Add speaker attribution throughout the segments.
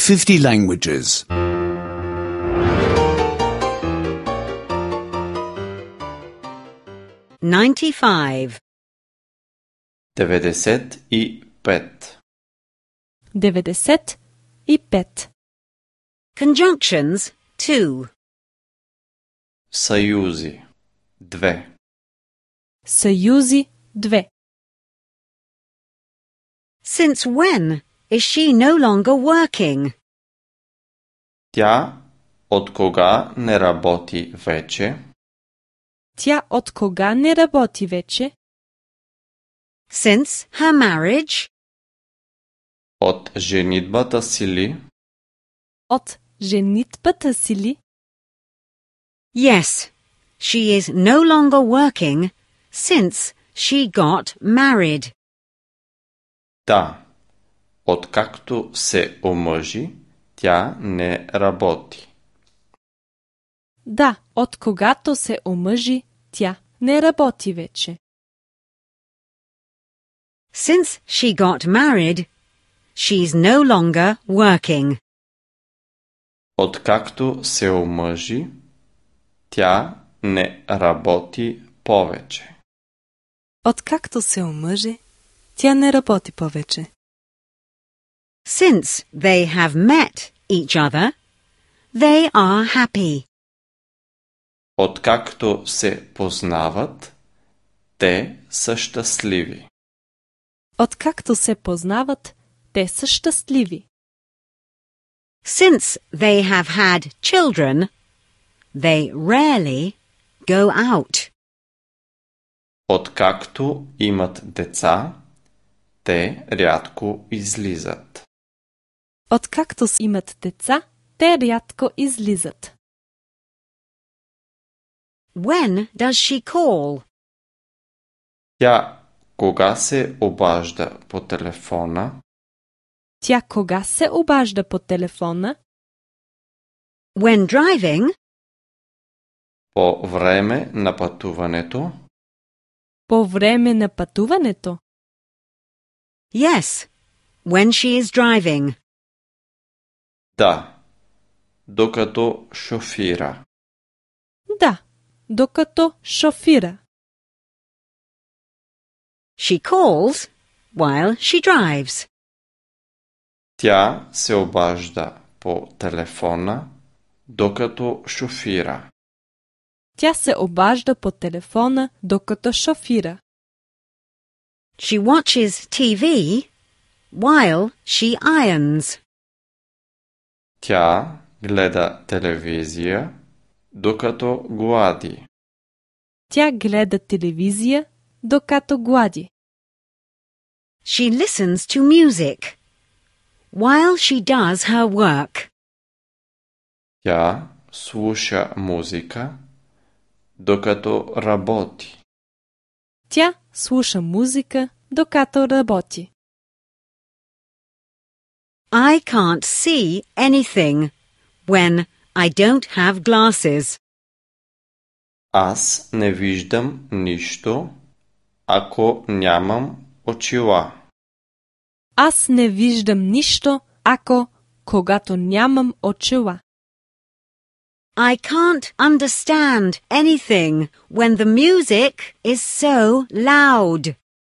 Speaker 1: 50 languages.
Speaker 2: 95.
Speaker 3: 95.
Speaker 4: 95.
Speaker 2: Conjunctions 2.
Speaker 3: Съюзи 2.
Speaker 4: Съюзи 2.
Speaker 2: Since when is she no longer working?
Speaker 3: Тя от кога не работи вече?
Speaker 4: Тя от кога не работи вече?
Speaker 2: Since her marriage?
Speaker 3: От женитбата си ли?
Speaker 4: От женитбата си ли?
Speaker 2: Yes, she is no longer working since she got married.
Speaker 3: Да. Откакто се омъжи, тя не работи.
Speaker 4: Да, от когато се омъжи, тя не работи вече.
Speaker 2: Since she got married, she's no longer working.
Speaker 3: Откакто се омъжи, тя не работи повече.
Speaker 4: Откакто се омъжи, тя не работи повече.
Speaker 2: Since they have met each other, they are happy.
Speaker 3: Откакто се познават, те са щастливи.
Speaker 4: Откакто се познават, те са щастливи.
Speaker 2: Since they have had children, they rarely go out.
Speaker 3: Откакто имат деца, те рядко излизат.
Speaker 4: Откакто имат деца, те рядко излизат.
Speaker 2: When does she call?
Speaker 3: Тя кога се обажда по телефона?
Speaker 4: Тя кога се обажда по телефона?
Speaker 2: When driving?
Speaker 3: По време на пътуването?
Speaker 4: По време на пътуването?
Speaker 2: Yes, when she is driving.
Speaker 3: Да. Докато шофира.
Speaker 4: Да, докато шофира.
Speaker 2: She calls while she drives.
Speaker 3: Тя се обажда по телефона, докато шофира.
Speaker 4: Тя се обажда по телефона, докато шофира.
Speaker 2: She watches TV while she irons.
Speaker 3: Тя гледа телевизия, докато глади.
Speaker 4: Тя гледа телевизия, докато глади.
Speaker 2: She listens to music while she does her work.
Speaker 3: Тя слуша музика, докато работи.
Speaker 4: Тя слуша музика, докато работи.
Speaker 2: I can't see anything when I don't have glasses.
Speaker 3: Аз не виждам нищо, ако нямам очила.
Speaker 4: Аз не виждам нищо, когато нямам очила.
Speaker 2: I can't understand anything when the music is so loud.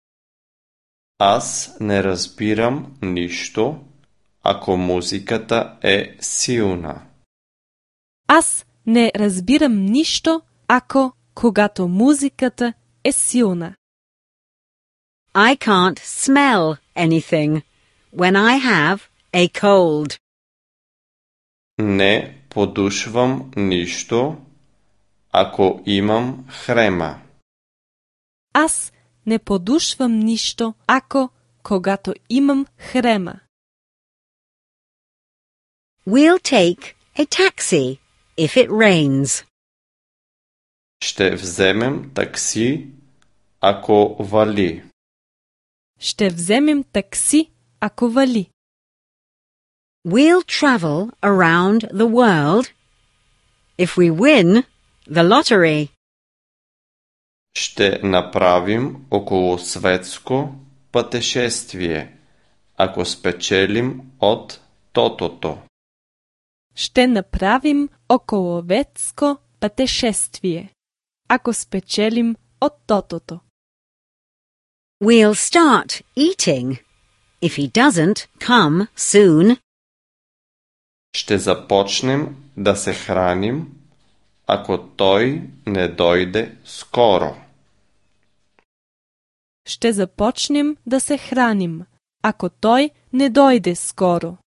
Speaker 3: Аз не разбирам нищо, ако музиката е силна.
Speaker 4: Аз не разбирам нищо, когато музиката е силна.
Speaker 2: I can't smell anything when I have a cold.
Speaker 3: Не подушвам нищо, ако имам хрема.
Speaker 4: Аз не подушвам нищо, когато имам хрема.
Speaker 2: We'll take a taxi if it rains.
Speaker 3: Ще вземем такси, ако вали.
Speaker 4: Ще вземем такси, ако вали.
Speaker 2: We'll travel around the world if we win the lottery.
Speaker 3: Ще направим околосветско пътешествие, ако спечелим от тотото.
Speaker 4: Ще направим околоветско пътешествие, ако спечелим от тотото.
Speaker 2: We'll start eating if he doesn't come soon.
Speaker 3: Ще започнем да се храним, ако той не дойде скоро.
Speaker 4: Ще започнем да се храним, ако той не дойде скоро.